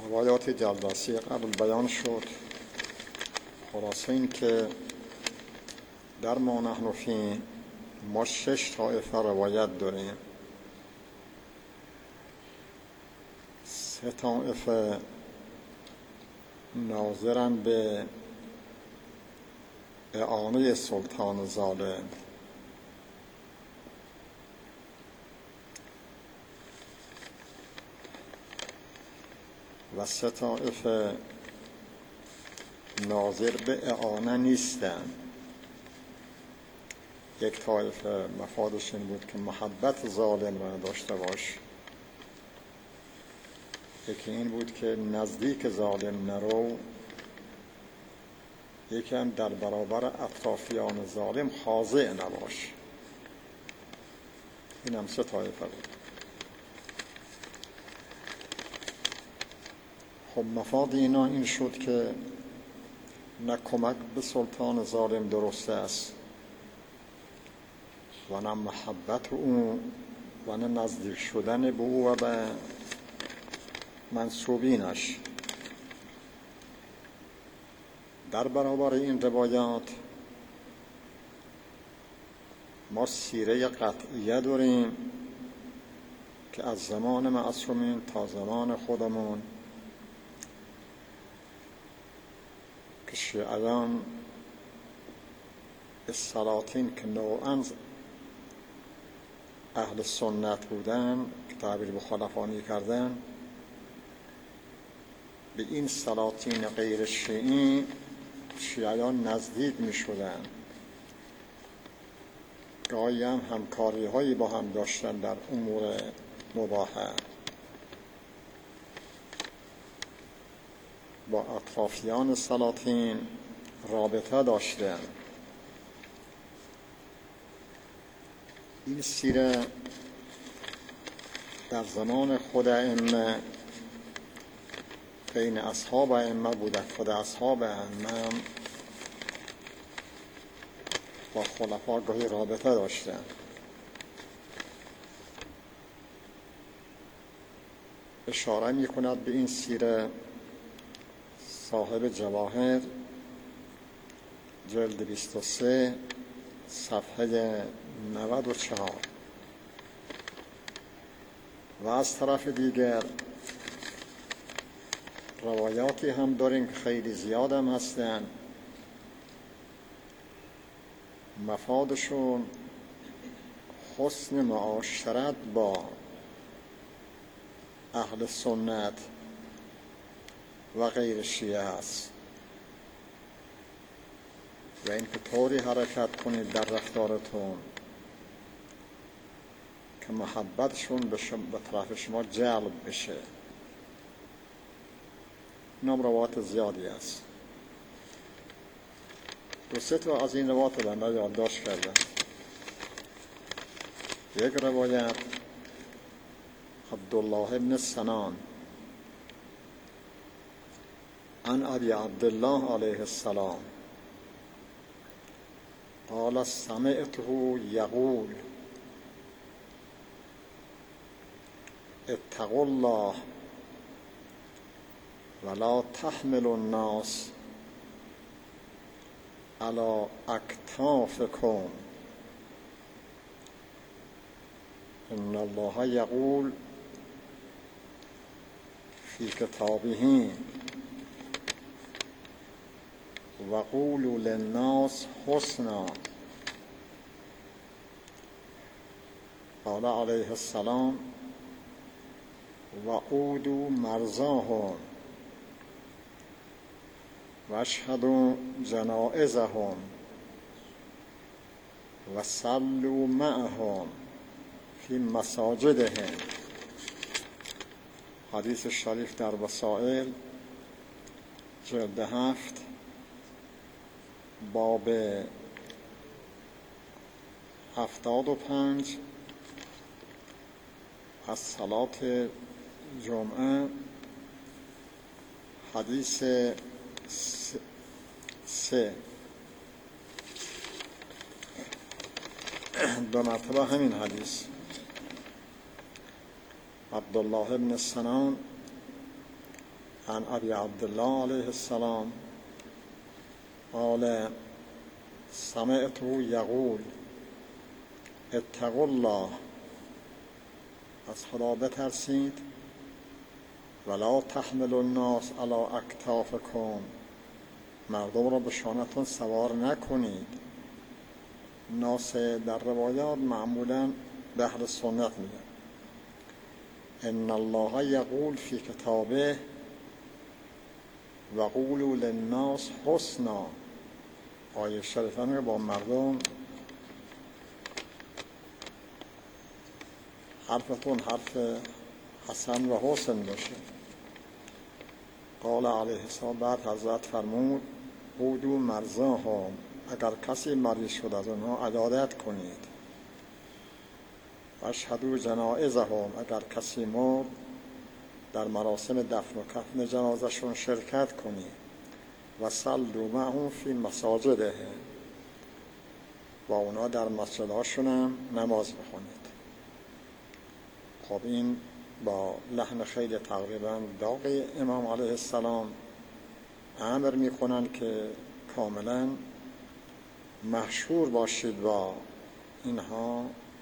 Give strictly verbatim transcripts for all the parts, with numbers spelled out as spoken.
روایات جلسه قبل بیان شد. خلاصه این که در ما نحن فی ما شش طایفه روایت داریم. سه طایفه ناظرن به اعانه سلطان ظالم، و سه طایفه ناظر به اعانه نیستن. یک طایفه مفادش این بود که محبت ظالم را داشته باش، یکی این بود که نزدیک ظالم نرو، یکی هم در برابر اطرافیان ظالم خاضع نباش. این هم سه طایفه بود. خب مفاد اینا این شد که نه کمک به سلطان ظالم درست است و نه محبت او و نه نزدیک شدن به او و به منصوبینش. در برابر این روایات ما سیره قطعیه داریم که از زمان معصومین تا زمان خودمون که شیعیان السلاطین که نوعاً اهل سنت بودن که تعبیر به خلفانی کردن، به این سلاطین غیر شیعی شیعیان نزدیک می شدن. گاهی هم همکاری هایی با هم داشتن در امور مباحه، با اطرافیان سلاطین رابطه داشتن. این سیره در زمان خود ائمه بین اصحاب ائمه بوده. خود اصحاب ائمه هم با خلفا گاهی رابطه داشتن. اشاره می کند به این سیره صاحب جواهر جلد بیست و سه صفحه نود و چهار. و از طرف دیگر روایاتی هم داریم که خیلی زیاد هم هستن. مفادشون حسن معاشرت با اهل سنت و غیر شیعه است و این که طوری حرکت کنید در رفتارتون که محبتشون به, به طرف شما جلب بشه. این روایات زیادی است. دو سه تا از این روایات رو من یادداشت کردم. یک روایت عبدالله ابن سنان عن ابی عبدالله علیه السلام قال سمعته یقول اتقوا الله ولا تحمل الناس على اکتافکم ان الله یقول فی کتابه وقولوا للناس حسنا. قال علیه السلام وعودوا مرضاهم واشهدوا جنائزهم وصلوا معهم فی مساجدهم. حدیث شریف در وسائل جلد هفت باب هفتاد و پنج از صلات جمعه حدیث سه دو مرتبه همین حدیث. عبدالله ابن سنان عن ابی عبدالله علیه السلام قال سمعته یقول اتقوا الله، از خدا بترسید، ولا تحمل الناس علی اکتافکم، مردم را به شانتون سوار نکنید. ناس در روایات معمولا به اهل سنت میگن ان الله یقول فی کتابه و قولوا للناس حسنا. آیه شریفه میگه با مردم حرفتون حرف حسن و حسن باشه. قال علیه السلام، بعد حضرت فرمود قودوا مرضاهم، اگر کسی مریض شد از اونها عیادت کنید. اشهدوا جنائزهم، اگر کسی مرد در مراسم دفن و کفن جنازشون شرکت کنید. و صلوا معهم فی مساجدهم، با اونا در مسجدهاشون هم نماز بخونید. خب این با لحن خیلی تقریبا داغی امام علیه السلام امر میکنن که کاملا محشور باشید با اینها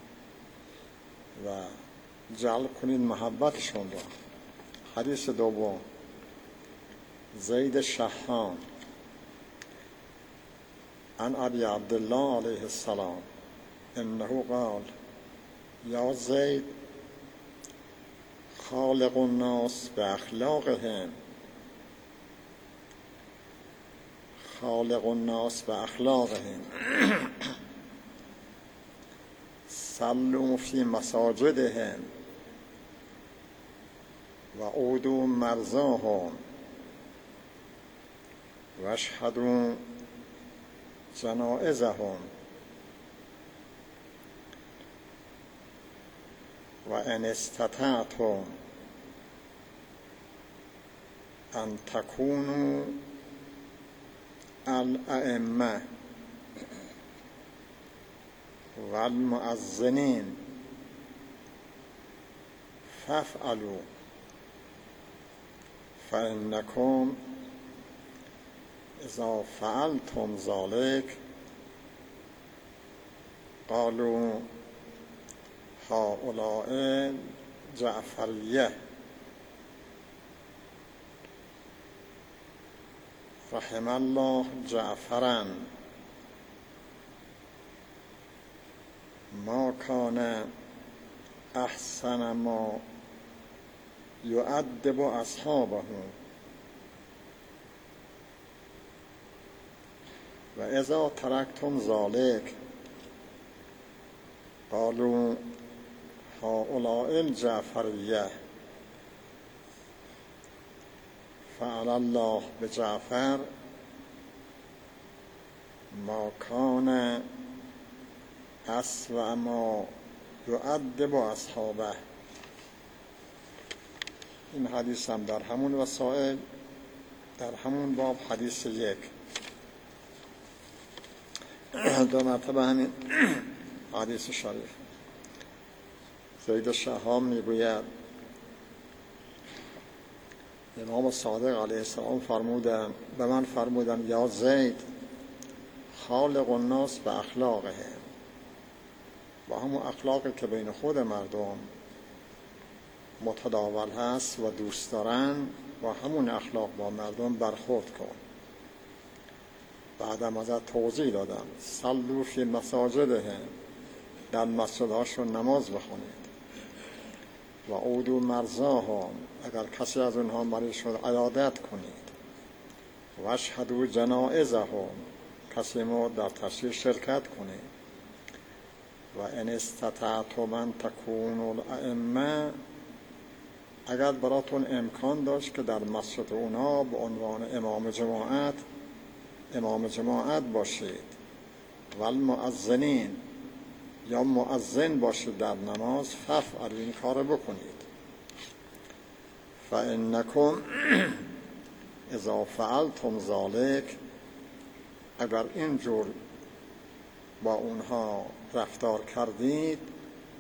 و جلب کنید محبتشون را. حدیث دوم، زید شحام عن ابی عبدالله علیه السلام انه قال یا زید خالق الناس باخلاقهم، خالق الناس باخلاقهم صلوا فی مساجدهم و عودوا مرضاهم و اشهدوا جنائزهم و ان استطعتم ان تکونوا الائمه و المؤذنین فافعلوا فانکم اذا فعلتم ذلك قالوا هؤلاء جعفریه رحم الله جعفرا ما کان احسن ما یؤدب اصحابه و اذا ترکتم ذلك قالوا هؤلاء الجعفریه فعل الله بجعفر ما کان اسوأ ما یؤدب اصحابه. این حدیث هم در همون وسائل در همون باب حدیث یک دو مرتبه همین حدیث شریف. زید شحام میگوید امام صادق علیه السلام فرمودن به من فرمودن یا زید خالق الناس به اخلاقهم، با همون اخلاقی که بین خود مردم متداول هست و دوست دارن با همون اخلاق با مردم برخورد کن. بعدم ازت توضیح دادم صلوا فی مساجدهم، در مسجدهاشون نماز بخونید. و عودوا مرضاهم، اگر کسی از اونها مریض شد عیادت کنید. و اشهدوا جنائزهم، کسی مرد در تشییع شرکت کنید. و ان استطعتم ان تکونوا الائمه، اگر براتون امکان داشت که در مسجد اونا به عنوان امام جماعت امام جماعت باشید. و المؤذنین، یا مؤذن باشید در نماز، فافعلوا، این کار بکنید. فانکم اذا فعلتم ذلك، اگر اینجور با اونها رفتار کردید،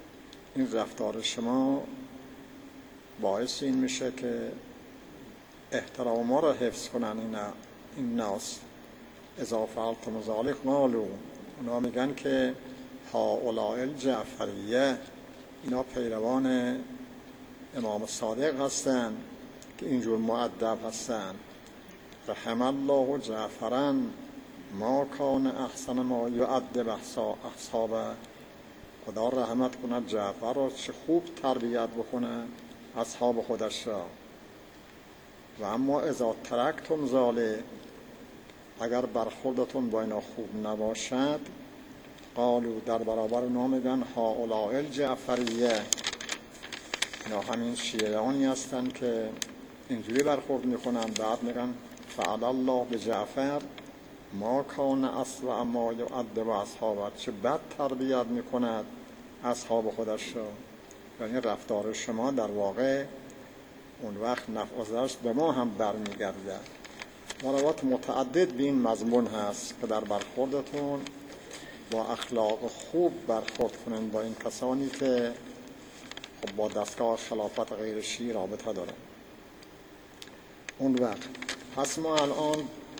این رفتار شما باعث این میشه که احترام ما را حفظ کنن این, این ناس. اذا فعلتم ذلک قالوا، اونا میگن که هؤلاء الجعفریه، اینا پیروان امام صادق هستند که اینجور مؤدب هستند. رحم الله جعفرا ما کان احسن ما یؤدب اصحابه، خدا رحمت کند جعفر را چه خوب تربیت بکنه اصحاب خودش را. و اما اذا ترکتم ذلک، اگر برخوردتون با اینا خوب نباشد، قالو در برابر اونا میگن هؤلاء الجعفریه، اینا همین شیعیانی هستن که اینجوری برخورد میکنن. بعد میگن فعل الله به جعفر ما کان اسوء ما یؤدب اصحابه، چه بد تربیت میکند اصحاب خودش را. یعنی رفتار شما در واقع اون وقت نفع و ضررش به ما هم برمیگرده. مراوات متعدد به این مضمون هست که در برخوردتون با اخلاق خوب برخورد کنند با این کسانی که خب با دستگاه خلافت غیر شیعی رابطه دارن. اون وقت پس ما الان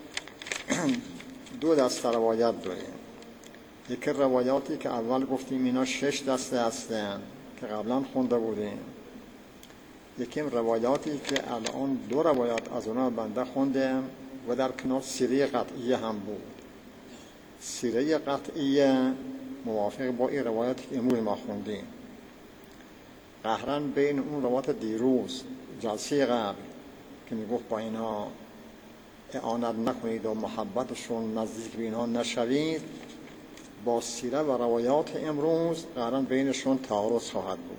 دو دسته روایت داریم. یکی روایاتی که اول گفتیم اینا شش دسته هستن که قبلا خونده بودیم. یکی روایاتی که الان دو روایات از اونا بنده خوندم و در کنار سیره قطعیه هم بود. سیره قطعیه موافق با این روایاتی که امروز ما خوندیم. قهرن بین اون روایات دیروز جلسه قبل که میگفت با اینا اعانت نکنید و محبتشون نزدیک به اینا نشوید، با سیره و روایات امروز قرآن بینشون تعارض خواهد بود.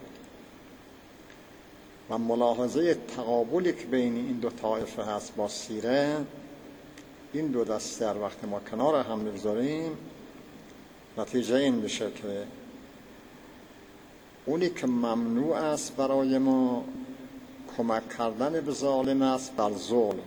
و ملاحظه تقابلی که بین این دو طایفه هست با سیره، این دو دسته در وقت ما کنار هم میگذاریم، نتیجه این میشه که اونی که ممنوع است برای ما کمک کردن به ظالم است بر ظلم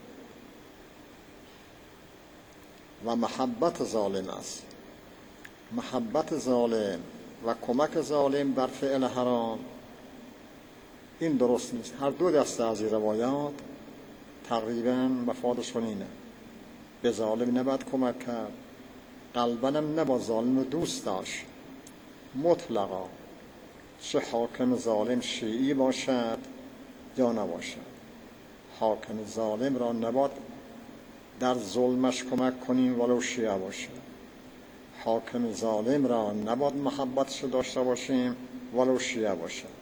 و محبت ظالم است. محبت ظالم و کمک ظالم بر فعل حرام این درست نیست. هر دو دسته از این روایات تقریبا مفادشون اینه: به ظالم نباید کمک کرد، قلباً نباید ظالم رو دوست داشت مطلقا، چه حاکم ظالم شیعی باشد یا نباشد. حاکم ظالم را نباید در ظلمش کمک کنیم ولو شیعه باشد. حاکم ظالم را نباید محبتش داشته باشیم ولو شیعه باشد.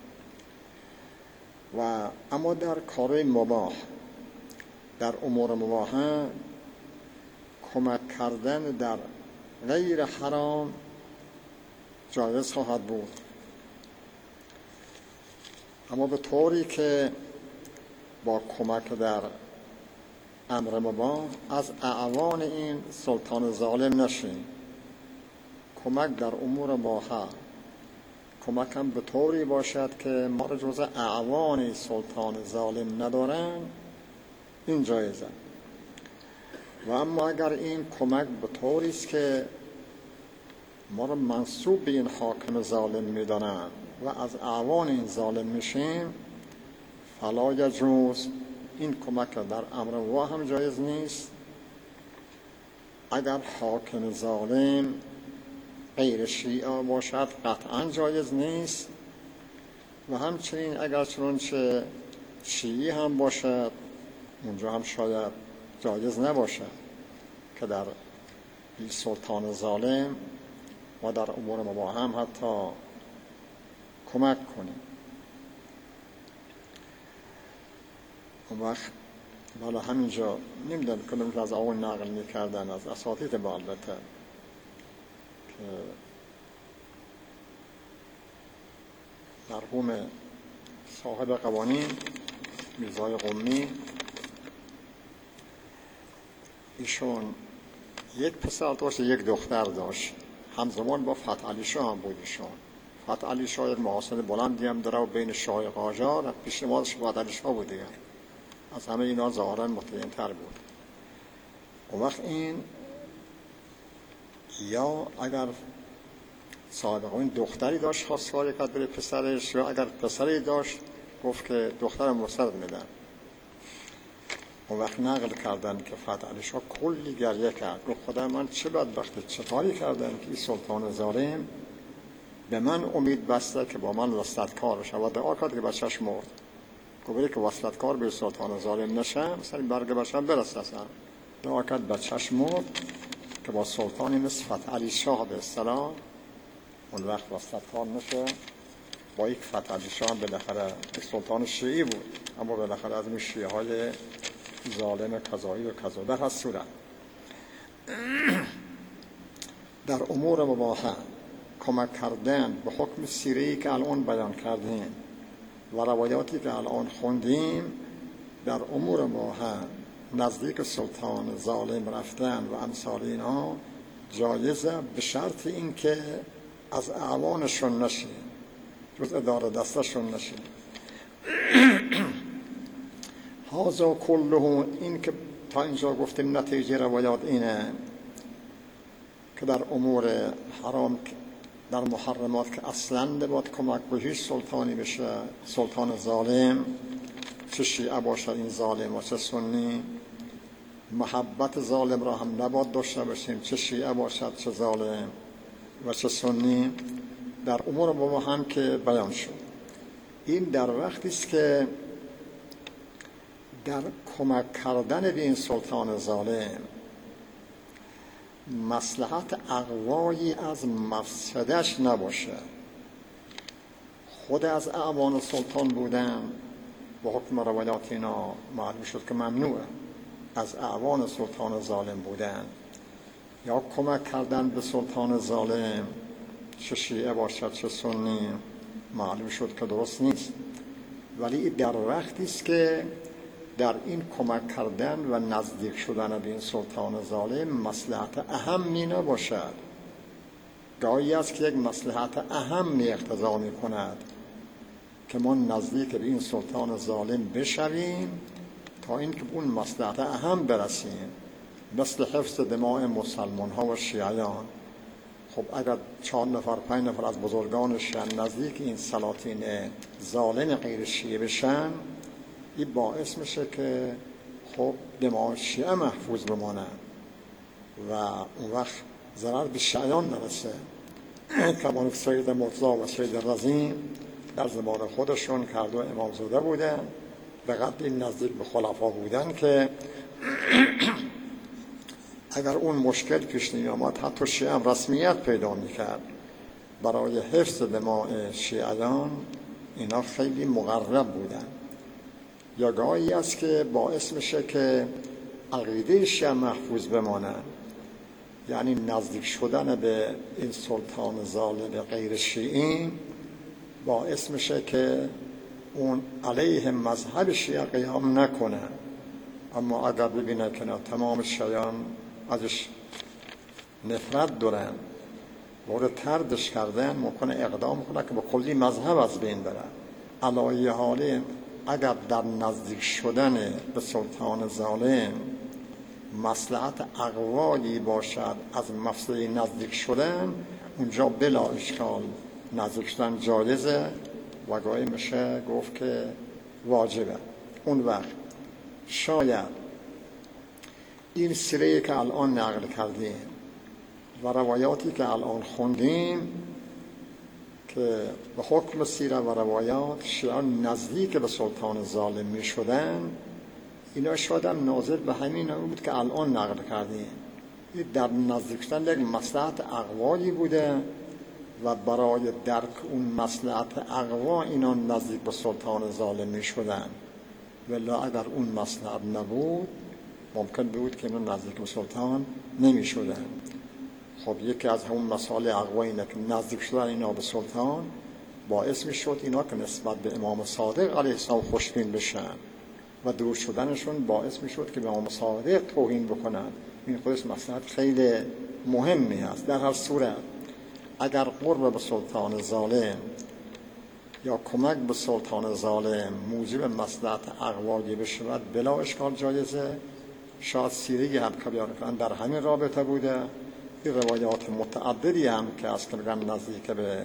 و اما در کار مباح، در امور مباحه کمک کردن در غیر حرام جایز خواهد بود، اما به طوری که با کمک در امر مباح از اعوان این سلطان ظالم نشیم. کمک در امور مباح کمک هم به طوری باشد که ما را جز اعوان سلطان ظالم ندارن، این جایزه. و اما اگر این کمک به طوری است که ما را منسوب به این حاکم ظالم میدانن و از اعوان این ظالم میشیم، فلا یجوز، این کمک در امر مباح هم جایز نیست. اگر حاکم ظالم غیر شیعه باشد قطعا جایز نیست، و همچنین اگر چنانچه شیعی هم باشد اونجا هم شاید جایز نباشد که در این سلطان ظالم و در امور مباح هم حتی کمک کنیم. اون وقت بالا همینجا نمیدونم کنم که از آن نقل میکردن از اساتید با البته که مرحوم صاحب قوانین میرزای قمی، ایشون یک پسر داشت یک دختر داشت، همزمان با فتح علی شاه هم بود. ایشون فتح علی شاه یک محاسن بلندی هم داره و بین شاه قاجار پیشنهادش فتح علی شاه بود دیگر، از همه اینا ظاهرا متعین‌تر بود. اون وقت این یا اگر صاحب این دختری داشت خواستگاری کرد بره پسرش، یا اگر پسری داشت گفت که دخترم وسط میدن. اون وقت نقل کردن که فتح علی شاه کلی گریه کرد، گفت خدا من چه بدبختی چه کاری کردم که این سلطان ظالم به من امید بسته که با من وصلتکار بشه و دعا کرد که بچهش مرد. گفت بری که وصلتکار به سلطان ظالم نشه مثلا برگ بچه برسه اصلا. دعا کرد بچهش مرد که با سلطانی مثل فتح علی شاه به اصطلاح اون وقت وصلتکار نشه. با یک فتح علی شاه بالاخره یک سلطان شیعی بود اما بالاخره از این شیعه های ظالم قضایی و کذا. در هر صورت در امور مباحه کمک کردن به حکم سیره‌ای که الان بیان کردیم و روایاتی که الان خوندیم در امور مباحه نزدیک سلطان ظالم رفتن و امثال اینا جایزه، به شرط این که از اعوانشون نشین، جز اداره دستشون نشین. هازا کله، این که تا اینجا گفتیم نتیجه روایات اینه که در امور حرام در محرمات که اصلا نباید کمک به هیچ سلطانی بشه، سلطان ظالم چه شیعه باشه این ظالم و چه سنی، محبت ظالم را هم نباید داشته باشیم چه شیعه باشد چه ظالم و چه سنی. در امور با هم که بیان شد این در وقتی است که در کمک کردن به این سلطان ظالم مصلحت اقوایی از مفسدش نباشه. خود از اعوان سلطان بودن با حکم روایات اینا معلوم شد که ممنوعه از اعوان سلطان ظالم بودن یا کمک کردن به سلطان ظالم چه شیعه باشد چه سنی معلوم شد که درست نیست. ولی در وقتی است که در این کمک کردن و نزدیک شدن به این سلطان ظالم مصلحت اهمی نباشد، گاهی است که یک مصلحت اهمی اقتضا می کند که ما نزدیک به این سلطان ظالم بشویم تا اینکه اون مصلحت اهم برسیم، مثل حفظ دماء مسلمان ها و شیعیان. خب اگر چهار نفر پنج نفر از بزرگان شیعه نزدیک این سلاطین ظالم غیر شیعه بشن، این باعث میشه که خب دماء شیعه محفوظ بمانه و اون وقت ضرر به شیعیان نرسه. کمان سید مرتضی و سید رضی در زمان خودشون که هر دو امامزاده بودن به قدر این نزدیک به خلفا بودن که اگر اون مشکل پیش نیامد حتی شیعه هم رسمیت پیدا میکرد. برای حفظ دماء شیعیان اینا خیلی مقرب بودن. یا گاهی است که باعث میشه که عقیده شیعه محفوظ بمانه، یعنی نزدیک شدن به این سلطان ظالم غیر شیعی باعث میشه که اون علیه مذهب شیعه قیام نکنه. اما اگر ببینه که نه تمام شیعیان ازش نفرت دارن مورد تردش کردن، ممکنه اقدام کنه که با کلی مذهب از بین بره. علایه حاله اگر در نزدیک شدن به سلطان ظالم مصلحت اقوایی باشد از مفسده نزدیک شدن، اونجا بلا اشکال نزدیک شدن جایزه و گاهی میشه گفت که واجبه. اون وقت شاید این سیره‌ای که الان نقل کردیم و روایاتی که الان خوندیم که به حکم سیره و روایات شیعان نزدیک به سلطان ظالم می شدن، اینا شاید هم ناظر به همین بود که الان نقل کردیم. در نزدیک شدن یک مصلحت اقوایی بوده و برای درک اون مصلحت اقوا اینا نزدیک به سلطان ظالم می شدن. ولی اگر اون مصلحت نبود ممکن بود که اینا نزدیک به سلطان نمی شدن. خب یکی از همون مسائل اقوا اینه که نزدیک شدن اینا به سلطان باعث می شد اینا که نسبت به امام صادق علیه السلام خوشبین بشن و دور شدنشون باعث می شد که به امام صادق توهین بکنن. این خودش مصلحت خیلی مهمی هست. در هر صورت اگر قرب به سلطان ظالم یا کمک به سلطان ظالم موجب مصلحت اقوایی بشود بلا اشکال جایزه. شاید سیری هم که بیان کنن در همین رابطه بوده. این روایات متعددی هم که از که بگن نزدیک به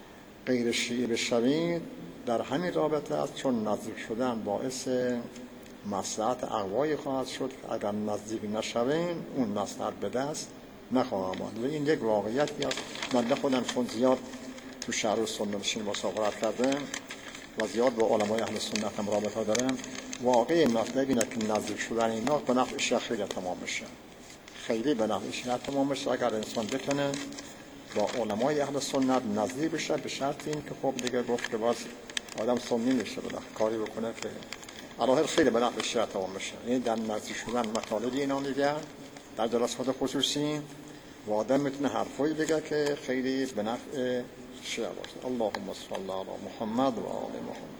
غیر شیعی بشوید در همین رابطه است، چون نزدیک شدن باعث مصلحت اقوایی خواهد شد که اگر نزدیک نشویم اون مصلحت به دست نخواهد آمد. این یک واقعیتی است. من خودم چون زیاد تو شهر و سنت نشین مسافرت کردم و زیاد با علمای اهل سنت هم رابطه دارم، واقعی مطلب اینه که نزدیک شدن اینا به نفع شیعه خیلی تمام میشه، خیلی به نفع شیعه تمام میشه اگر انسان بتونه با علمای اهل سنت نزدیک بشه، به شرط این که خب دیگه گفت که باز آدم سنی میشه بده کاری بکنه که علاوه خیلی به نفع شیعه تمام میشه. این در نزدیک شدن مطالبی اینا میگه در جلسات خصوصی و آدم میتونه حرفایی بگه که خیلی به نفع شیعه باشه. اللهم صل علی محمد و آل محمد.